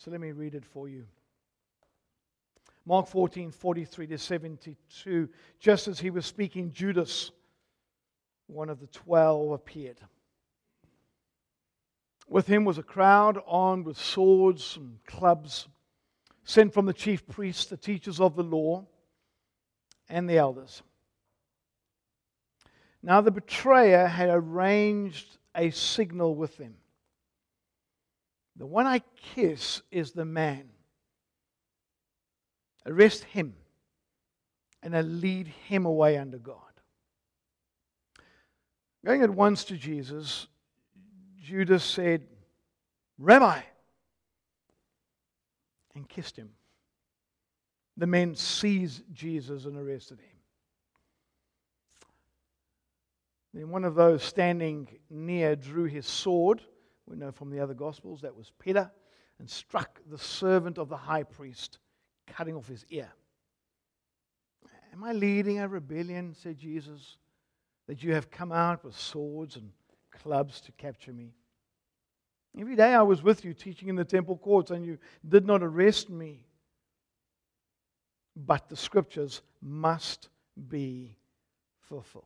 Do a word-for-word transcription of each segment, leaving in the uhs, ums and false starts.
So let me read it for you. Mark fourteen, forty-three to seventy-two. Just as he was speaking, Judas, one of the twelve, appeared. With him was a crowd armed with swords and clubs, sent from the chief priests, the teachers of the law, and the elders. Now the betrayer had arranged a signal with them. The one I kiss is the man. Arrest him and I lead him away under God. Going at once to Jesus, Judas said, Rabbi, and kissed him. The men seized Jesus and arrested him. Then one of those standing near drew his sword. We know from the other Gospels that was Peter, and struck the servant of the high priest, cutting off his ear. Am I leading a rebellion, said Jesus, that you have come out with swords and clubs to capture me? Every day I was with you teaching in the temple courts, and you did not arrest me. But the scriptures must be fulfilled.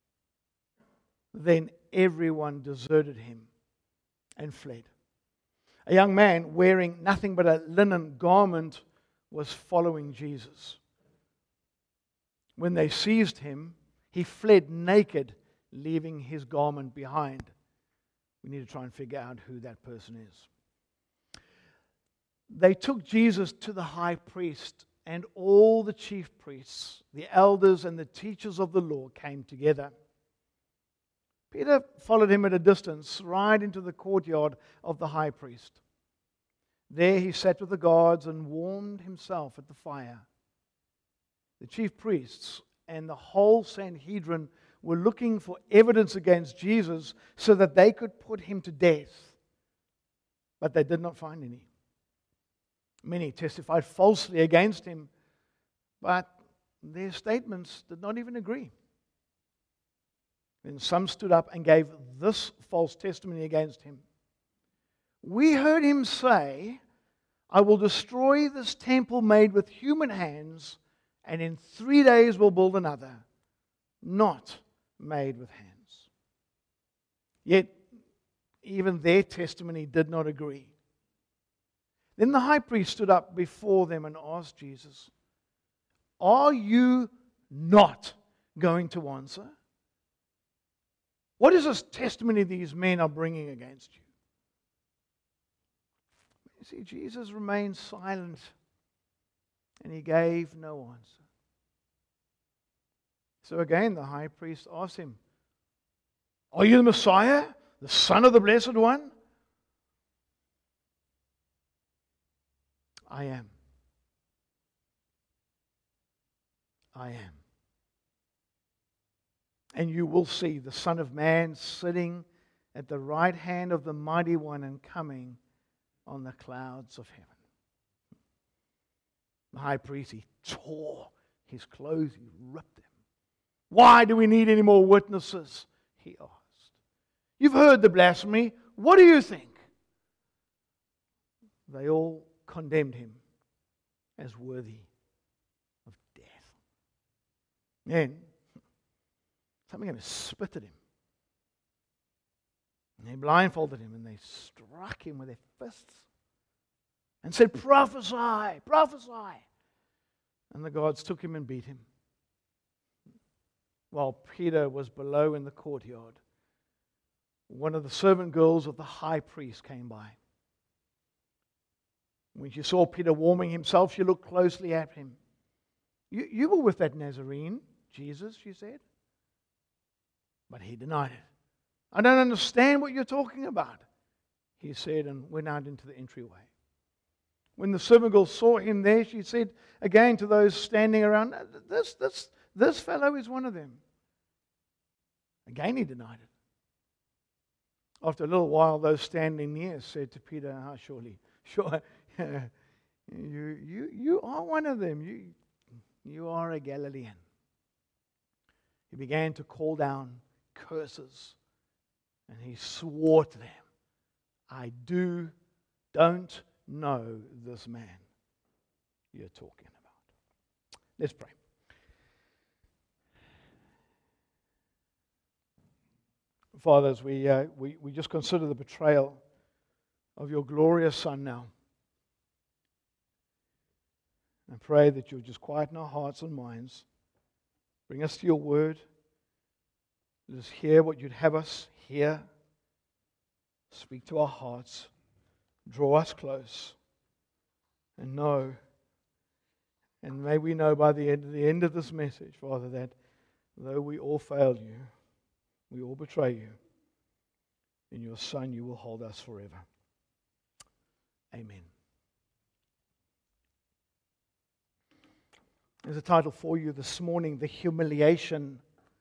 Then everyone deserted him and fled. A young man wearing nothing but a linen garment was following Jesus. When they seized him, he fled naked, leaving his garment behind. We need to try and figure out who that person is. They took Jesus to the high priest, and all the chief priests, the elders, and the teachers of the law came together. Peter followed him at a distance, right into the courtyard of the high priest. There he sat with the guards and warmed himself at the fire. The chief priests and the whole Sanhedrin were looking for evidence against Jesus so that they could put him to death. But they did not find any. Many testified falsely against him, but their statements did not even agree. Then some stood up and gave this false testimony against him. We heard him say, I will destroy this temple made with human hands, and in three days will build another, not made with hands. Yet, even their testimony did not agree. Then the high priest stood up before them and asked Jesus, Are you not going to answer? What is this testimony these men are bringing against you? You see, Jesus remained silent and he gave no answer. So again, the high priest asked him, Are you the Messiah, the Son of the Blessed One? I am. I am. And you will see the Son of Man sitting at the right hand of the Mighty One and coming on the clouds of heaven. The high priest, he tore his clothes, he ripped them. Why do we need any more witnesses? He asked. You've heard the blasphemy. What do you think? They all condemned him as worthy of death. Then, some began to spit at him. And they blindfolded him and they struck him with their fists and said, Prophesy, prophesy. And the guards took him and beat him. While Peter was below in the courtyard, one of the servant girls of the high priest came by. When she saw Peter warming himself, she looked closely at him. You, you were with that Nazarene, Jesus, she said. But he denied it. I don't understand what you're talking about, he said, and went out into the entryway. When the servant girl saw him there, she said again to those standing around, This, this, this fellow is one of them. Again he denied it. After a little while, those standing near said to Peter, oh, surely, sure, you, you, you are one of them. You, you are a Galilean. He began to call down curses, and he swore to them, I do, don't know this man you're talking about. Let's pray. Father, as we, uh, we, we just consider the betrayal of your glorious Son now, and pray that you'll just quieten our hearts and minds, bring us to your word, let us hear what you'd have us hear, speak to our hearts, draw us close, and know, and may we know by the end, the end of this message, Father, that though we all fail you, we all betray you, in your Son you will hold us forever. Amen. There's a title for you this morning, The Humiliation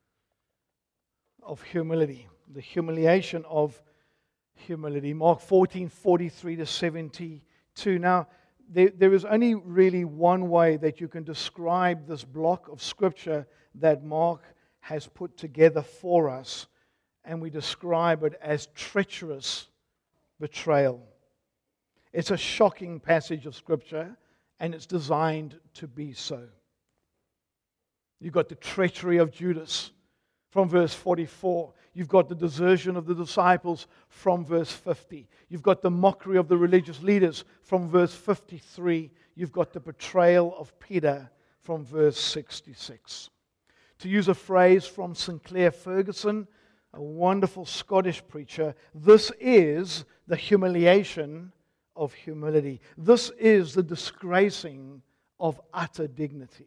of Humility. The Humiliation of Humility. Mark fourteen, forty-three to seventy-two. Now, there, there is only really one way that you can describe this block of Scripture that Mark has put together for us, and we describe it as treacherous betrayal. It's a shocking passage of Scripture, and it's designed to be so. You've got the treachery of Judas from verse forty-four. You've got the desertion of the disciples from verse fifty. You've got the mockery of the religious leaders from verse fifty-three. You've got the betrayal of Peter from verse sixty-six. To use a phrase from Sinclair Ferguson, a wonderful Scottish preacher, this is the humiliation of humility. This is the disgracing of utter dignity.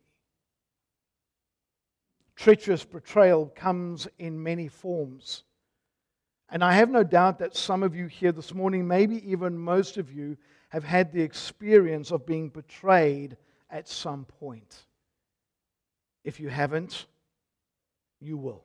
Treacherous betrayal comes in many forms. And I have no doubt that some of you here this morning, maybe even most of you, have had the experience of being betrayed at some point. If you haven't, you will.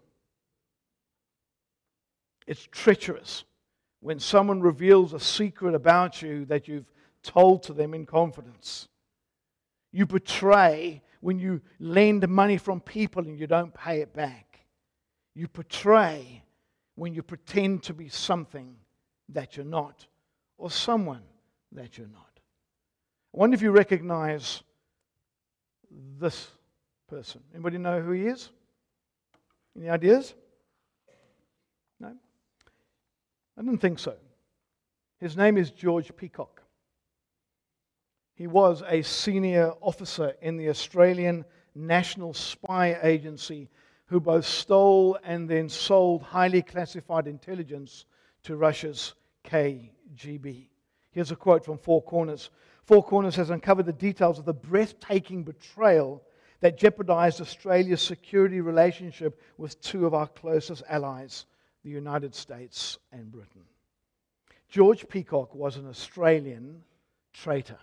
It's treacherous when someone reveals a secret about you that you've told to them in confidence. You betray when you lend money from people and you don't pay it back. You betray when you pretend to be something that you're not, or someone that you're not. I wonder if you recognize this person. Anybody know who he is? Any ideas? No? I didn't think so. His name is George Peacock. He was a senior officer in the Australian National Spy Agency who both stole and then sold highly classified intelligence to Russia's K G B. Here's a quote from Four Corners. Four Corners has uncovered the details of the breathtaking betrayal that jeopardized Australia's security relationship with two of our closest allies, the United States and Britain. George Peacock was an Australian traitor.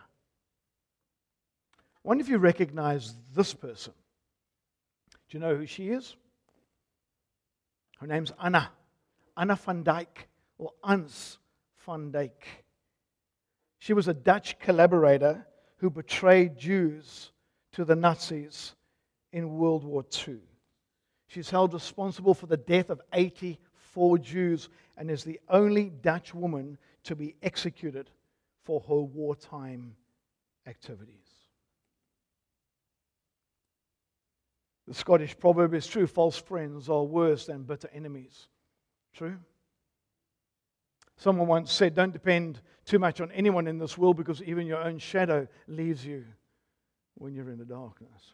I wonder if you recognize this person. Do you know who she is? Her name's Anna. Anna van Dyck, or Ans van Dyck. She was a Dutch collaborator who betrayed Jews to the Nazis in World War Two. She's held responsible for the death of eighty-four Jews and is the only Dutch woman to be executed for her wartime activities. The Scottish proverb is true: false friends are worse than bitter enemies. True? Someone once said, don't depend too much on anyone in this world because even your own shadow leaves you when you're in the darkness.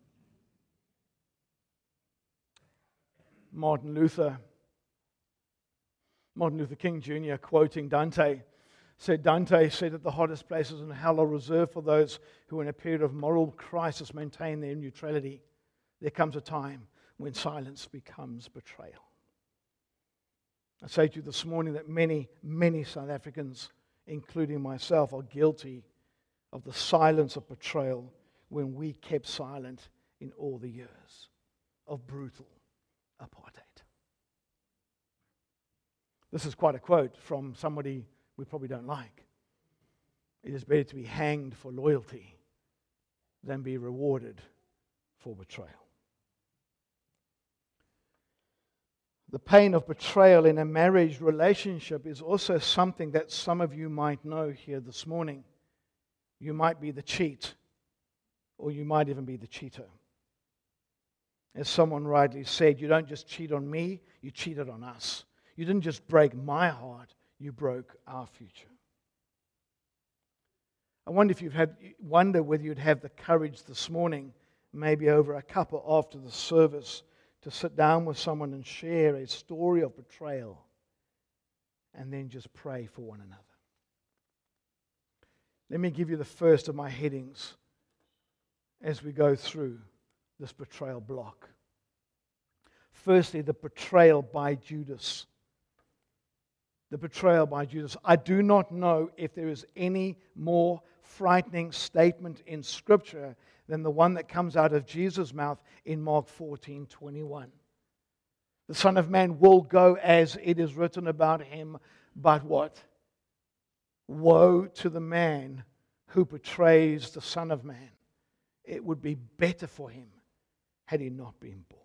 Martin Luther, Martin Luther King Junior, quoting Dante, said, Dante said that the hottest places in hell are reserved for those who in a period of moral crisis maintain their neutrality. There comes a time when silence becomes betrayal. I say to you this morning that many, many South Africans, including myself, are guilty of the silence of betrayal when we kept silent in all the years of brutal apartheid. This is quite a quote from somebody we probably don't like. It is better to be hanged for loyalty than be rewarded for betrayal. The pain of betrayal in a marriage relationship is also something that some of you might know here this morning. You might be the cheat, or you might even be the cheater. As someone rightly said, you don't just cheat on me, you cheated on us. You didn't just break my heart, you broke our future. I wonder if you've had wonder whether you'd have the courage this morning, maybe over a cuppa after the service, to sit down with someone and share a story of betrayal, and then just pray for one another. Let me give you the first of my headings as we go through this betrayal block. Firstly, the betrayal by Judas. The betrayal by Judas. I do not know if there is any more frightening statement in Scripture than the one that comes out of Jesus' mouth in Mark fourteen twenty-one. The Son of Man will go as it is written about him, but what? Woe to the man who betrays the Son of Man. It would be better for him had he not been born.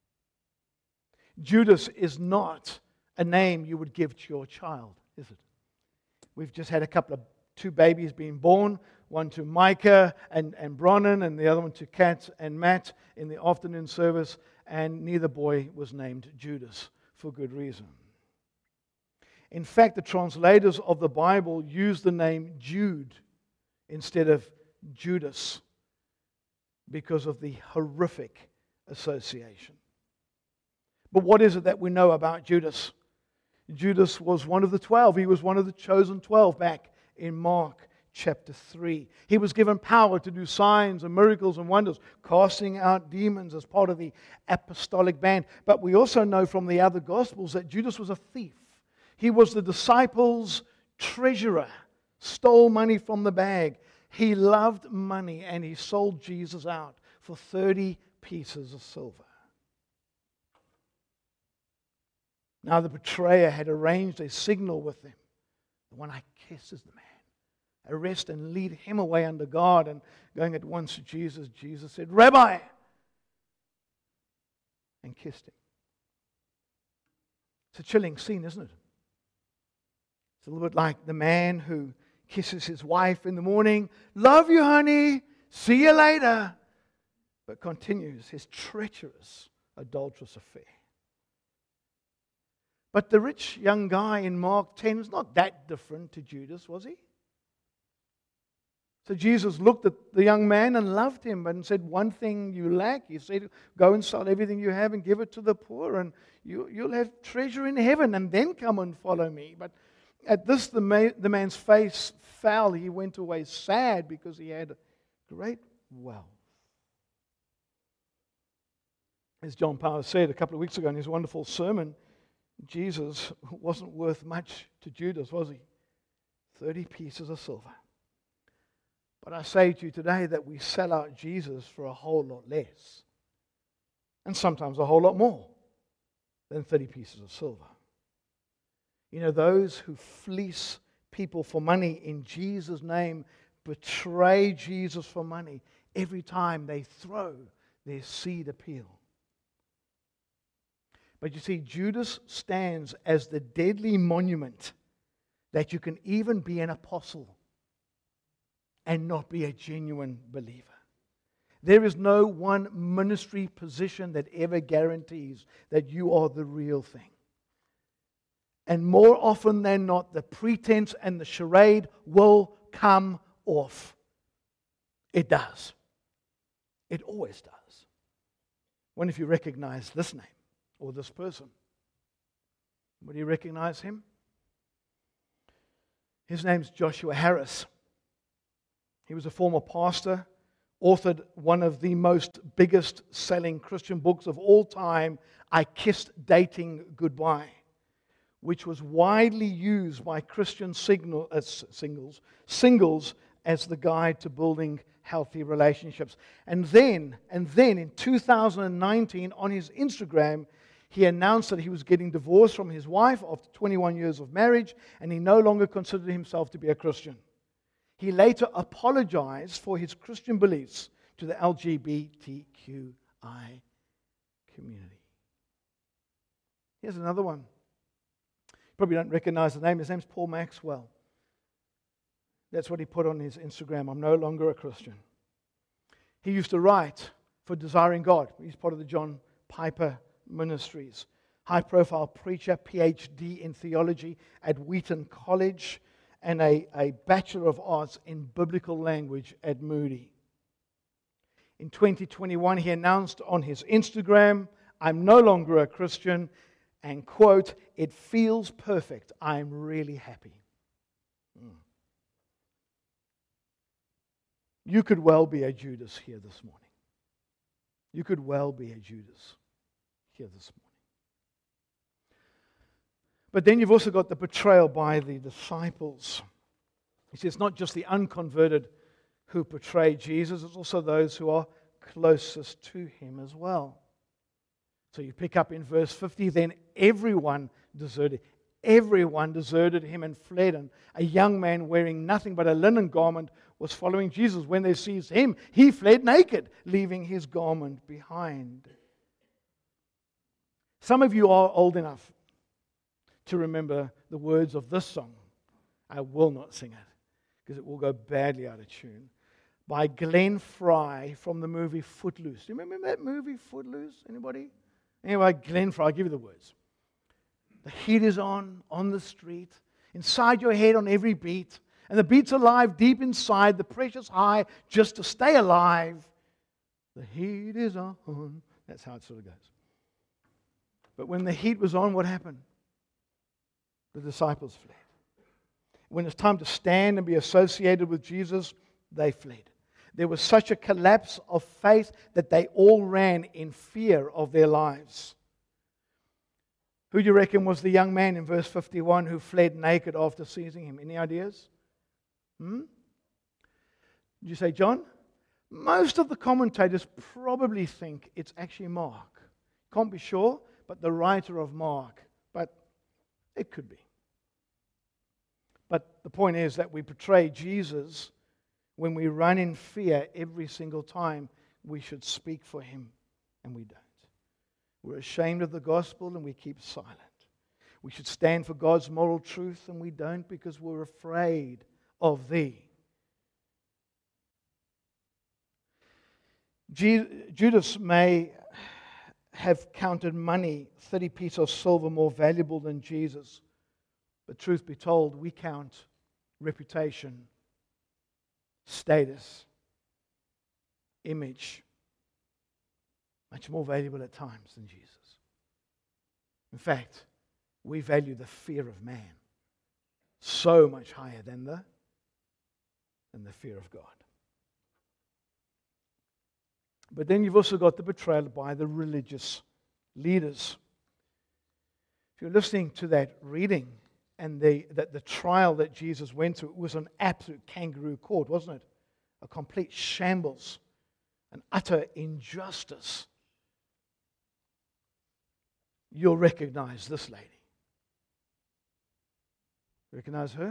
Judas is not a name you would give to your child, is it? We've just had a couple of two babies being born, one to Micah and, and Bronnan, and the other one to Kat and Matt in the afternoon service, and neither boy was named Judas for good reason. In fact, the translators of the Bible use the name Jude instead of Judas because of the horrific association. But what is it that we know about Judas? Judas was one of the twelve. He was one of the chosen twelve back in Mark chapter three. He was given power to do signs and miracles and wonders, casting out demons as part of the apostolic band. But we also know from the other Gospels that Judas was a thief. He was the disciples' treasurer, stole money from the bag. He loved money, and he sold Jesus out for thirty pieces of silver. Now the betrayer had arranged a signal with them. The one I kiss is the man. Arrest and lead him away under guard. And going at once to Jesus, Jesus said, Rabbi, and kissed him. It's a chilling scene, isn't it? It's a little bit like the man who kisses his wife in the morning, love you, honey, see you later, but continues his treacherous, adulterous affair. But the rich young guy in Mark ten was not that different to Judas, was he? So Jesus looked at the young man and loved him and said, one thing you lack. He said, go and sell everything you have and give it to the poor, and you, you'll have treasure in heaven, and then come and follow me. But at this, the, man, the man's face fell. He went away sad because he had great wealth. As John Powers said a couple of weeks ago in his wonderful sermon, Jesus wasn't worth much to Judas, was he? thirty pieces of silver. But I say to you today that we sell out Jesus for a whole lot less. And sometimes a whole lot more than thirty pieces of silver. You know, those who fleece people for money in Jesus' name betray Jesus for money every time they throw their seed appeal. But you see, Judas stands as the deadly monument that you can even be an apostle and not be a genuine believer. There is no one ministry position that ever guarantees that you are the real thing. And more often than not, the pretense and the charade will come off. It does. It always does. When if you recognize this name or this person? Would you recognize him? His name's Joshua Harris. He was a former pastor, authored one of the most biggest selling Christian books of all time, I Kissed Dating Goodbye, which was widely used by Christian signal, uh, singles, singles as the guide to building healthy relationships. And then, and then in two thousand nineteen, on his Instagram, he announced that he was getting divorced from his wife after twenty-one years of marriage, and he no longer considered himself to be a Christian. He later apologized for his Christian beliefs to the L G B T Q I community. Here's another one. You probably don't recognize the name. His name's Paul Maxwell. That's what he put on his Instagram. I'm no longer a Christian. He used to write for Desiring God. He's part of the John Piper Ministries. High-profile preacher, P H D in theology at Wheaton College, and a, a Bachelor of Arts in Biblical Language at Moody. In twenty twenty-one, he announced on his Instagram, I'm no longer a Christian, and quote, it feels perfect. I'm really happy. Mm. You could well be a Judas here this morning. You could well be a Judas here this morning. But then you've also got the betrayal by the disciples. He says not just the unconverted who betray Jesus, it's also those who are closest to him as well. So you pick up in verse fifty, then everyone deserted. Everyone deserted him and fled, and a young man wearing nothing but a linen garment was following Jesus. When they seized him, he fled naked, leaving his garment behind. Some of you are old enough to remember the words of this song. I will not sing it, because it will go badly out of tune. By Glenn Fry from the movie Footloose. Do you remember that movie, Footloose? Anybody? Anyway, Glenn Fry, I'll give you the words. The heat is on, on the street, inside your head on every beat, and the beat's alive deep inside, the pressure's high just to stay alive. The heat is on. That's how it sort of goes. But when the heat was on, what happened? The disciples fled. When it's time to stand and be associated with Jesus, they fled. There was such a collapse of faith that they all ran in fear of their lives. Who do you reckon was the young man in verse fifty-one who fled naked after seizing him? Any ideas? Hmm? Did you say John? Most of the commentators probably think it's actually Mark. Can't be sure, but the writer of Mark. But it could be. But the point is that we betray Jesus when we run in fear every single time we should speak for him, and we don't. We're ashamed of the gospel and we keep silent. We should stand for God's moral truth, and we don't because we're afraid of thee. Judas may have counted money, thirty pieces of silver, more valuable than Jesus. But truth be told, we count reputation, status, image, much more valuable at times than Jesus. In fact, we value the fear of man so much higher than the, than the fear of God. But then you've also got the betrayal by the religious leaders. If you're listening to that reading and the, that the trial that Jesus went through, it was an absolute kangaroo court, wasn't it? A complete shambles, an utter injustice. You'll recognize this lady. Recognize her?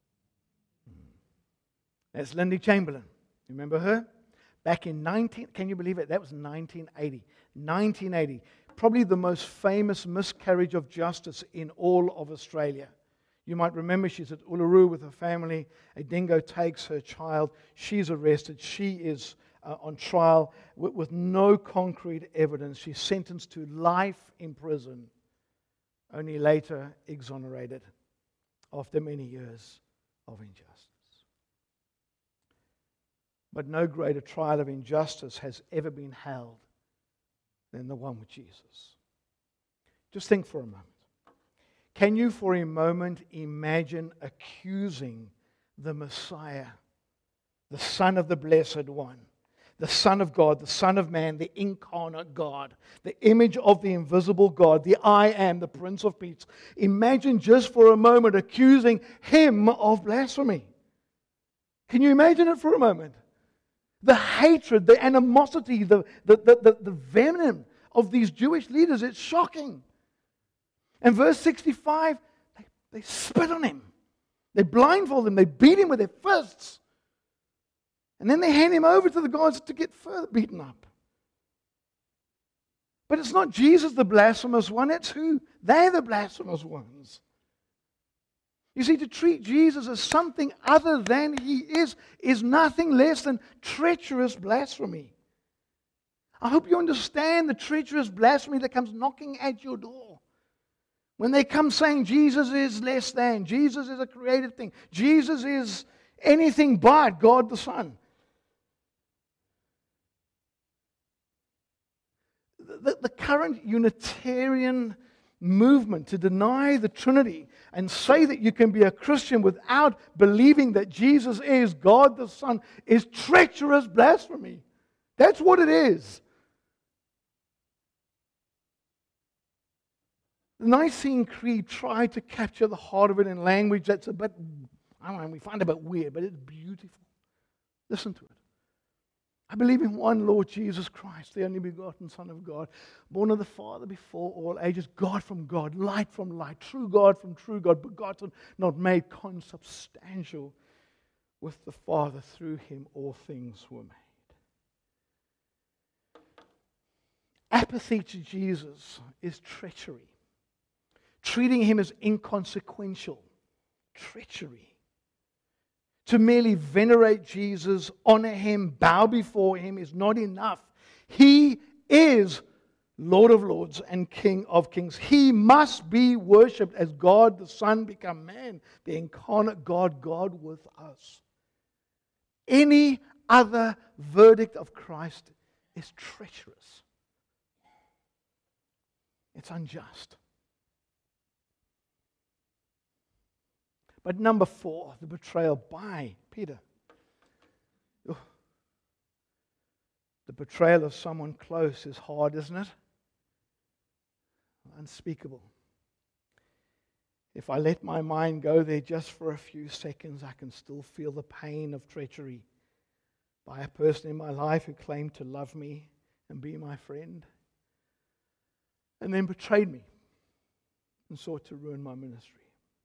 That's Lindy Chamberlain. You remember her? Back in nineteen, can you believe it? That was nineteen eighty. nineteen eighty. Probably the most famous miscarriage of justice in all of Australia. You might remember she's at Uluru with her family. A dingo takes her child. She's arrested. She is uh, on trial with, with no concrete evidence. She's sentenced to life in prison, only later exonerated after many years of injustice. But no greater trial of injustice has ever been held than the one with Jesus. Just think for a moment. Can you for a moment imagine accusing the Messiah, the Son of the Blessed One, the Son of God, the Son of Man, the incarnate God, the image of the invisible God, the I Am, the Prince of Peace? Imagine just for a moment accusing him of blasphemy. Can you imagine it for a moment? The hatred, the animosity, the, the, the, the, the venom of these Jewish leaders, it's shocking. And verse sixty-five, they, they spit on him. They blindfold him. They beat him with their fists. And then they hand him over to the guards to get further beaten up. But it's not Jesus the blasphemous one. It's who? They're the blasphemous ones. You see, to treat Jesus as something other than he is, is nothing less than treacherous blasphemy. I hope you understand the treacherous blasphemy that comes knocking at your door. When they come saying Jesus is less than, Jesus is a created thing, Jesus is anything but God the Son. The, the current Unitarian movement to deny the Trinity and say that you can be a Christian without believing that Jesus is God the Son is treacherous blasphemy. That's what it is. The Nicene Creed tried to capture the heart of it in language that's a bit, I don't know, we find it a bit weird, but it's beautiful. Listen to it. I believe in one Lord Jesus Christ, the only begotten Son of God, born of the Father before all ages, God from God, light from light, true God from true God, begotten, not made, consubstantial with the Father. Through him all things were made. Apathy to Jesus is treachery. Treating him as inconsequential, treachery. To merely venerate Jesus, honor him, bow before him is not enough. He is Lord of Lords and King of Kings. He must be worshipped as God the Son become man, the incarnate God, God with us. Any other verdict of Christ is treacherous. It's unjust. But number four, the betrayal by Peter. Ugh. The betrayal of someone close is hard, isn't it? Unspeakable. If I let my mind go there just for a few seconds, I can still feel the pain of treachery by a person in my life who claimed to love me and be my friend, and then betrayed me and sought to ruin my ministry.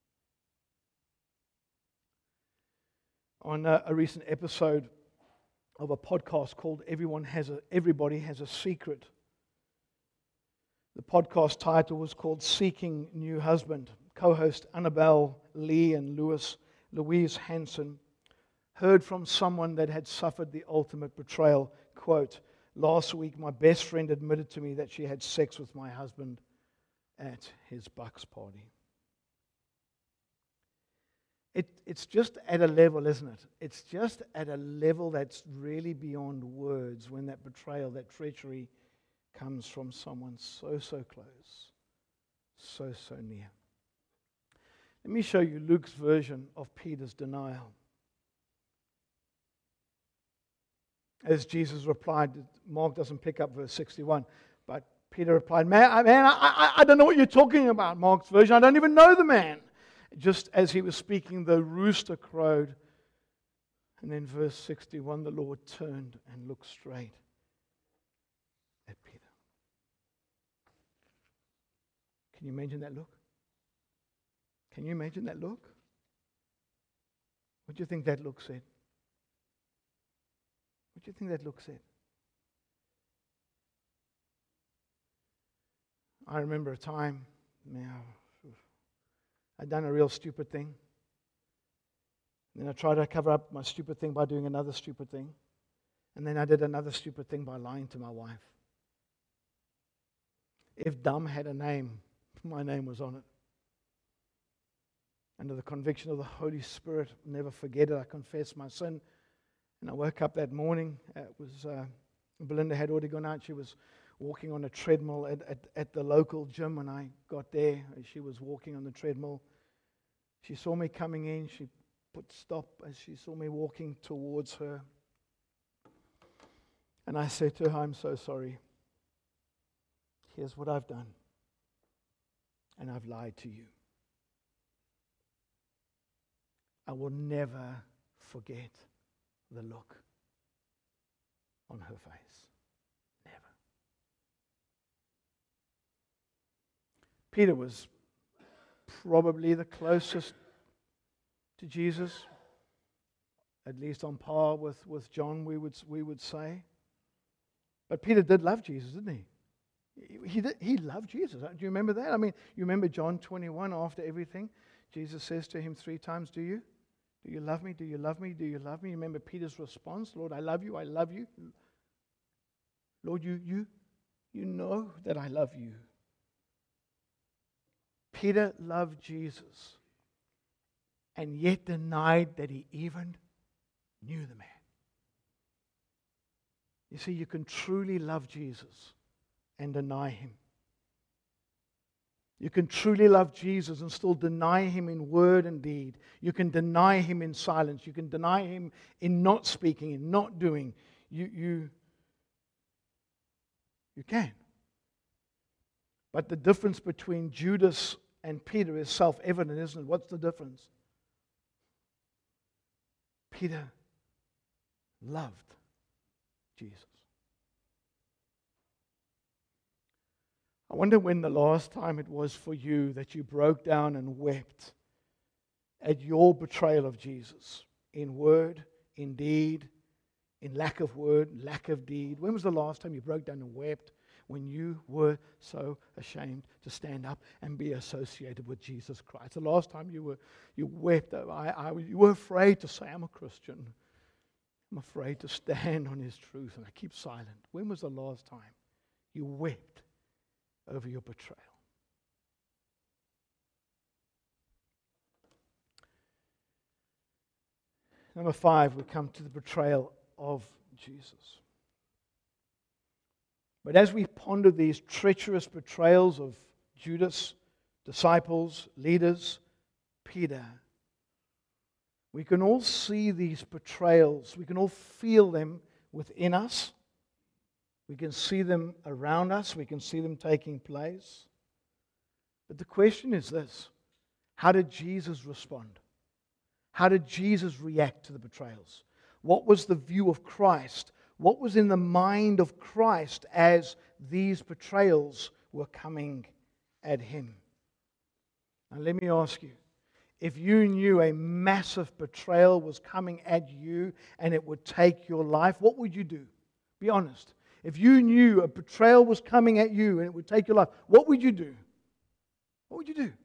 On a, a recent episode of a podcast called Everyone Has a, Everybody Has a Secret, the podcast title was called Seeking New Husband. Co-host Annabelle Lee and Louis, Louise Hanson heard from someone that had suffered the ultimate betrayal. Quote, last week my best friend admitted to me that she had sex with my husband at his bucks party. It, it's just at a level, isn't it? It's just at a level that's really beyond words when that betrayal, that treachery comes from someone so, so close, so, so near. Let me show you Luke's version of Peter's denial. As Jesus replied, Mark doesn't pick up verse sixty-one, but Peter replied, man, man I, I, I don't know what you're talking about, Mark's version. I don't even know the man. Just as he was speaking, the rooster crowed. And then verse sixty-one, the Lord turned and looked straight at Peter. Can you imagine that look? Can you imagine that look? What do you think that look said? What do you think that look said? I remember a time, now, I'd done a real stupid thing. And then I tried to cover up my stupid thing by doing another stupid thing. And then I did another stupid thing by lying to my wife. If dumb had a name, my name was on it. Under the conviction of the Holy Spirit, never forget it, I confessed my sin. And I woke up that morning. It was uh, Belinda had already gone out. She was walking on a treadmill at, at, at the local gym. When I got there, she was walking on the treadmill. She saw me coming in. She put stop as she saw me walking towards her. And I said to her, I'm so sorry. Here's what I've done. And I've lied to you. I will never forget the look on her face. Never. Peter was probably the closest to Jesus, at least on par with, with John, we would, we would say. But Peter did love Jesus, didn't he? He, did, he loved Jesus. Do you remember that? I mean, you remember John twenty-one, after everything? Jesus says to him three times, do you? Do you love me? Do you love me? Do you love me? Remember Peter's response, Lord, I love you, I love you. Lord, you, you, you know that I love you. Peter loved Jesus and yet denied that he even knew the man. You see, you can truly love Jesus and deny him. You can truly love Jesus and still deny him in word and deed. You can deny him in silence. You can deny him in not speaking, in not doing. You, you, you can. But the difference between Judas and Peter is self-evident, isn't it? What's the difference? Peter loved Jesus. I wonder when the last time it was for you that you broke down and wept at your betrayal of Jesus, in word, in deed, in lack of word, lack of deed. When was the last time you broke down and wept when you were so ashamed to stand up and be associated with Jesus Christ? The last time you were you wept, I, I, you were afraid to say, I'm a Christian. I'm afraid to stand on his truth, and I keep silent. When was the last time you wept over your betrayal? Number five, we come to the betrayal of Jesus. But as we ponder these treacherous betrayals of Judas, disciples, leaders, Peter, we can all see these betrayals. We can all feel them within us. We can see them around us. We can see them taking place. But the question is this: how did Jesus respond? How did Jesus react to the betrayals? What was the view of Christ? What was in the mind of Christ as these betrayals were coming at him? Now let me ask you, if you knew a massive betrayal was coming at you and it would take your life, what would you do? Be honest. If you knew a betrayal was coming at you and it would take your life, what would you do? What would you do?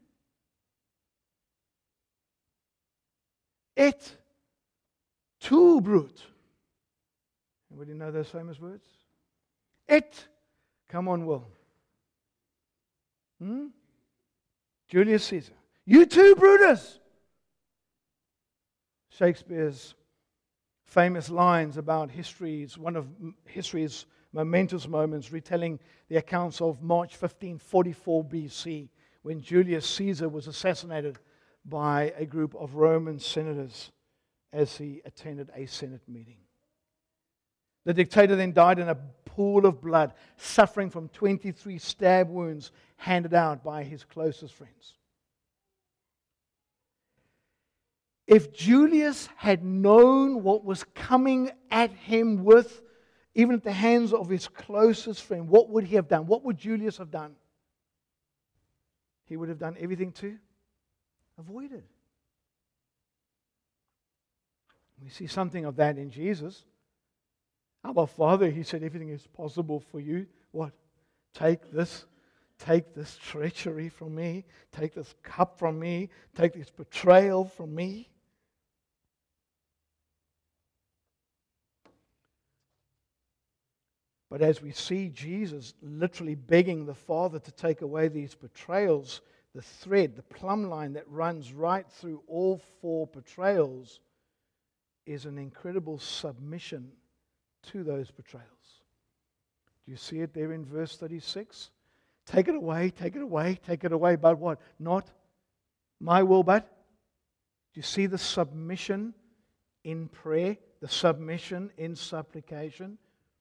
Et tu, brute. Anybody know those famous words? Et. Come on, Will. Hmm? Julius Caesar. You too, Brutus. Shakespeare's famous lines about history's, one of history's momentous moments, retelling the accounts of March fifteen forty-four B C, when Julius Caesar was assassinated by a group of Roman senators as he attended a Senate meeting. The dictator then died in a pool of blood, suffering from twenty-three stab wounds handed out by his closest friends. If Julius had known what was coming at him with, even at the hands of his closest friend, what would he have done? What would Julius have done? He would have done everything to avoid it. We see something of that in Jesus. Our Father, he said, everything is possible for you. What? Take this, take this treachery from me, take this cup from me, take this betrayal from me. But as we see Jesus literally begging the Father to take away these betrayals, the thread, the plumb line that runs right through all four betrayals is an incredible submission to those betrayals. Do you see it there in verse thirty-six? Take it away, take it away, take it away, but what? Not my will, but do you see the submission in prayer, the submission in supplication?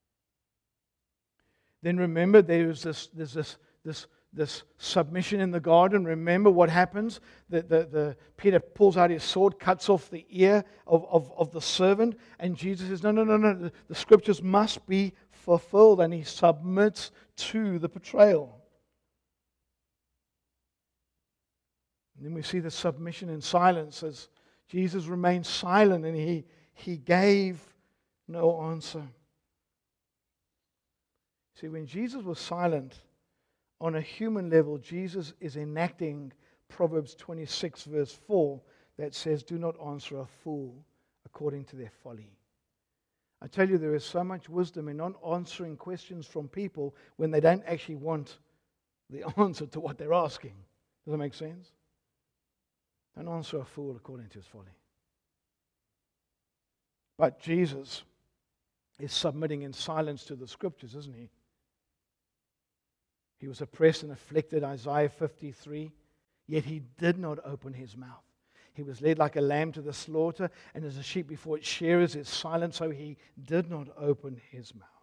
Then remember, there's this, there's this, this, this submission in the garden. Remember what happens? The, the, the, Peter pulls out his sword, cuts off the ear of, of, of the servant, and Jesus says, no, no, no, no, the, the scriptures must be fulfilled, and he submits to the betrayal. And then we see the submission in silence as Jesus remained silent, and he, he gave no answer. See, when Jesus was silent, on a human level, Jesus is enacting Proverbs twenty-six, verse four, that says, "Do not answer a fool according to their folly." I tell you, there is so much wisdom in not answering questions from people when they don't actually want the answer to what they're asking. Does that make sense? Don't answer a fool according to his folly. But Jesus is submitting in silence to the Scriptures, isn't he? He was oppressed and afflicted, Isaiah fifty-three, yet he did not open his mouth. He was led like a lamb to the slaughter, and as a sheep before its shearers is silent, so he did not open his mouth.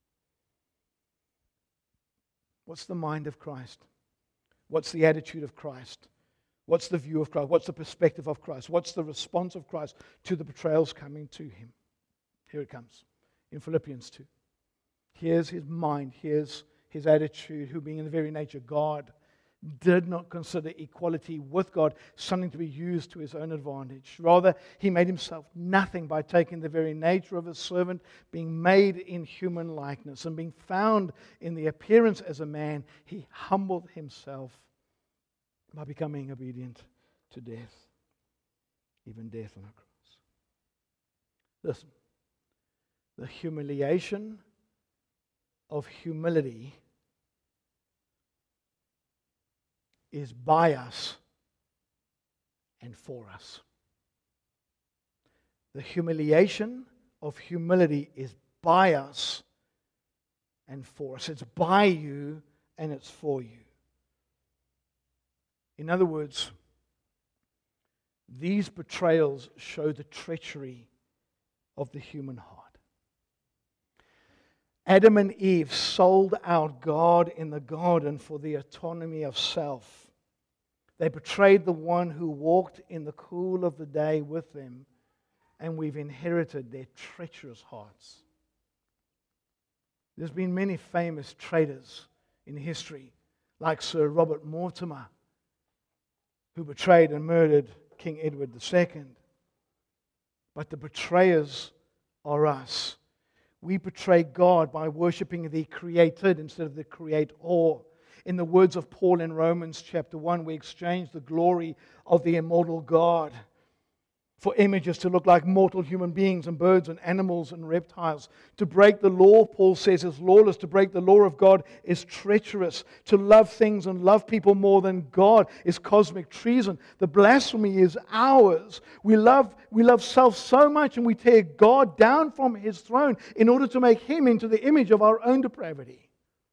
What's the mind of Christ? What's the attitude of Christ? What's the view of Christ? What's the perspective of Christ? What's the response of Christ to the betrayals coming to him? Here it comes in Philippians two. Here's his mind. Here's his attitude, who being in the very nature God, did not consider equality with God something to be used to his own advantage. Rather, he made himself nothing by taking the very nature of a servant, being made in human likeness, and being found in the appearance as a man, he humbled himself by becoming obedient to death, even death on a cross. Listen, the humiliation of humility is by us and for us. The humiliation of humility is by us and for us. It's by you and it's for you. In other words, these betrayals show the treachery of the human heart. Adam and Eve sold out God in the garden for the autonomy of self. They betrayed the one who walked in the cool of the day with them, and we've inherited their treacherous hearts. There's been many famous traitors in history, like Sir Robert Mortimer, who betrayed and murdered King Edward the Second. But the betrayers are us. We betray God by worshiping the created instead of the creator. In the words of Paul in Romans chapter one, we exchange the glory of the immortal God for images to look like mortal human beings and birds and animals and reptiles. To break the law, Paul says, is lawless. To break the law of God is treacherous. To love things and love people more than God is cosmic treason. The blasphemy is ours. We love, we love self so much, and we tear God down from His throne in order to make Him into the image of our own depravity.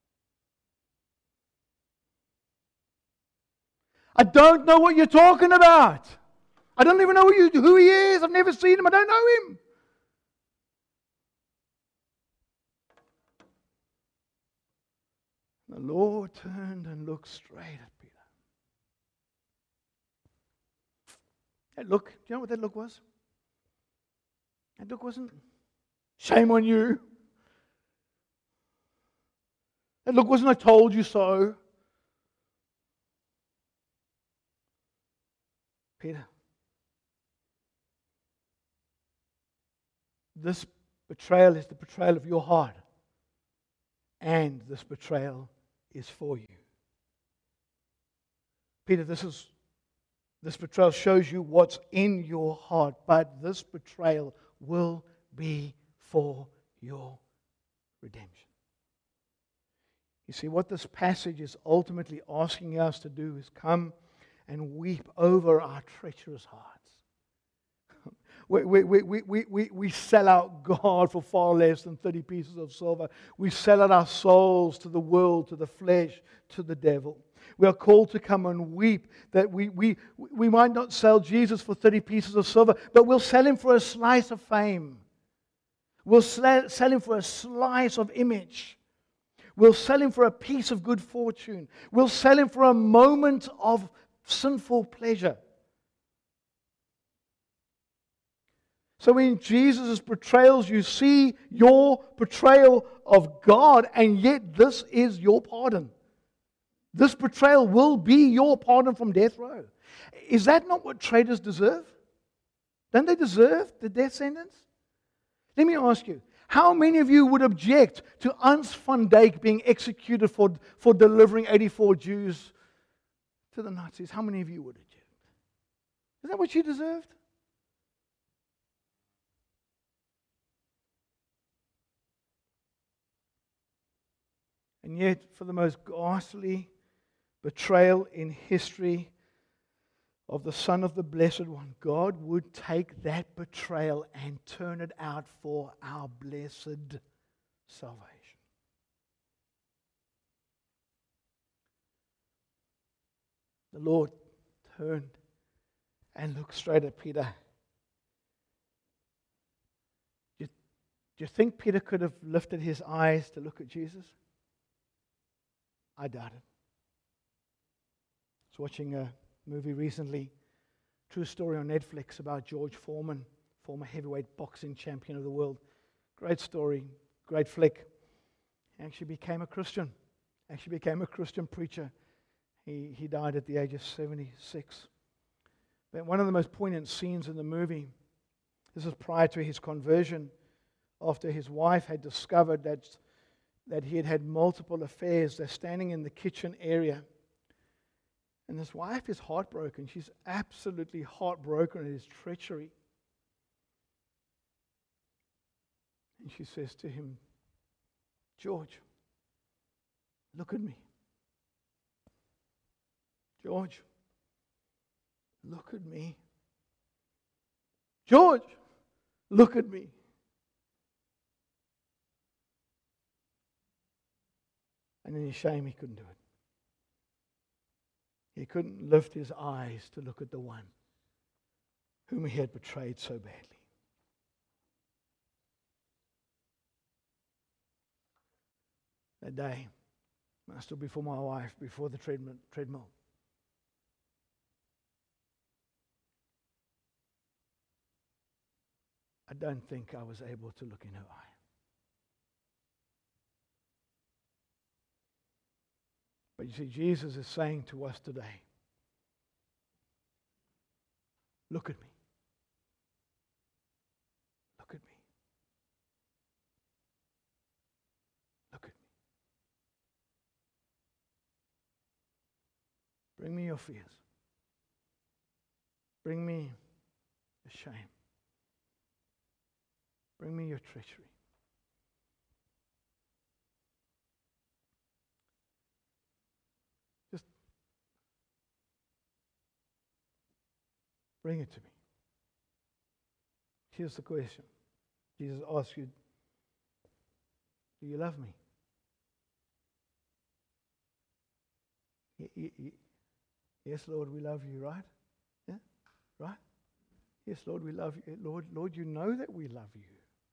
I don't know what you're talking about. I don't even know who, you, who he is. I've never seen him. I don't know him. The Lord turned and looked straight at Peter. That look, do you know what that look was? That look wasn't, shame on you. That look wasn't, I told you so. Peter, this betrayal is the betrayal of your heart, and this betrayal is for you. Peter, this is this betrayal shows you what's in your heart, but this betrayal will be for your redemption. You see, what this passage is ultimately asking us to do is come and weep over our treacherous hearts. We, we, we, we, we, we sell out God for far less than thirty pieces of silver. We sell out our souls to the world, to the flesh, to the devil. We are called to come and weep that we, we, we might not sell Jesus for thirty pieces of silver, but we'll sell Him for a slice of fame. We'll sell Him for a slice of image. We'll sell Him for a piece of good fortune. We'll sell Him for a moment of sinful pleasure. So in Jesus' betrayals, you see your betrayal of God, and yet this is your pardon. This betrayal will be your pardon from death row. Is that not what traitors deserve? Don't they deserve the death sentence? Let me ask you, how many of you would object to Ernst van Dijk being executed for, for delivering eighty-four Jews to the Nazis, how many of you would have? Is that what she deserved? And yet, for the most ghastly betrayal in history of the Son of the Blessed One, God would take that betrayal and turn it out for our blessed salvation. The Lord turned and looked straight at Peter. Do you, do you think Peter could have lifted his eyes to look at Jesus? I doubt it. I was watching a movie recently, true story on Netflix about George Foreman, former heavyweight boxing champion of the world. Great story, great flick. He actually became a Christian. Actually became a Christian preacher. He, he died at the age of seventy-six. But one of the most poignant scenes in the movie, this is prior to his conversion, after his wife had discovered that, that he had had multiple affairs. They're standing in the kitchen area. And his wife is heartbroken. She's absolutely heartbroken at his treachery. And she says to him, George, look at me. George, look at me. George, look at me. And in his shame, he couldn't do it. He couldn't lift his eyes to look at the one whom he had betrayed so badly. That day, I stood before my wife, before the treadmill. treadmill. I don't think I was able to look in her eye. But you see, Jesus is saying to us today, look at me. Look at me. Look at me. Bring me your fears. Bring me your shame. Bring me your treachery. Just bring it to me. Here's the question. Jesus asks you, do you love me? Y- y- y- Yes, Lord, we love you, right? Yeah? Right? Yes, Lord, we love you. Lord, Lord, you know that we love you.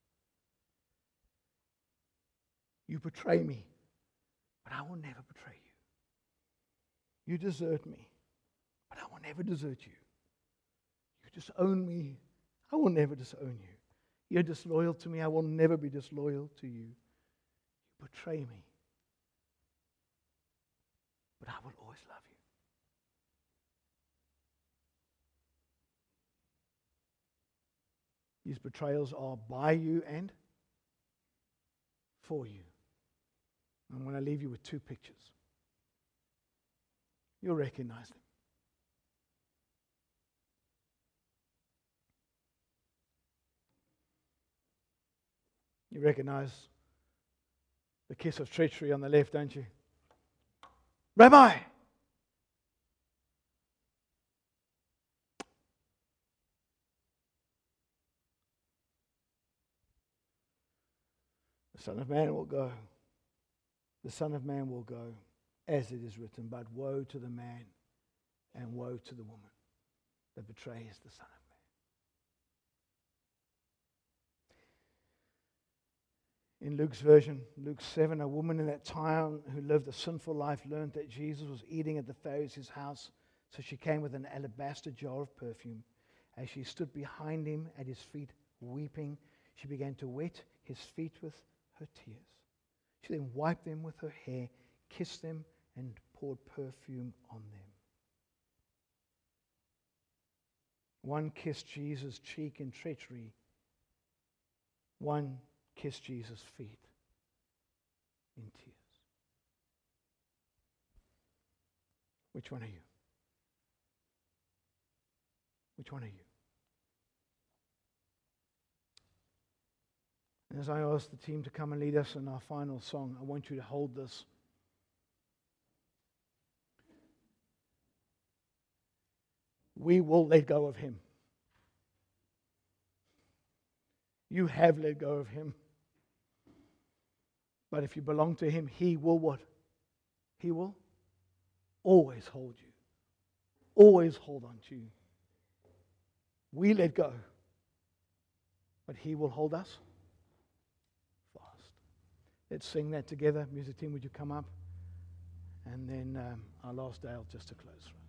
You betray me, but I will never betray you. You desert me, but I will never desert you. You disown me, I will never disown you. You're disloyal to me, I will never be disloyal to you. You betray me, but I will always love you. These betrayals are by you and for you. I'm going to leave you with two pictures. You'll recognize them. You recognize the kiss of treachery on the left, don't you? Rabbi! The Son of Man will go. The Son of Man will go, as it is written, but woe to the man and woe to the woman that betrays the Son of Man. In Luke's version, Luke seven, a woman in that town who lived a sinful life learned that Jesus was eating at the Pharisee's house, so she came with an alabaster jar of perfume. As she stood behind him at his feet, weeping, she began to wet his feet with her tears. She then wiped them with her hair, kissed them, and poured perfume on them. One kissed Jesus' cheek in treachery. One kissed Jesus' feet in tears. Which one are you? Which one are you? And as I ask the team to come and lead us in our final song, I want you to hold this. We will let go of him. You have let go of him. But if you belong to him, he will what? He will always hold you. Always hold on to you. We let go. But he will hold us fast. Let's sing that together. Music team, would you come up? And then um, our last day, I'll just to close.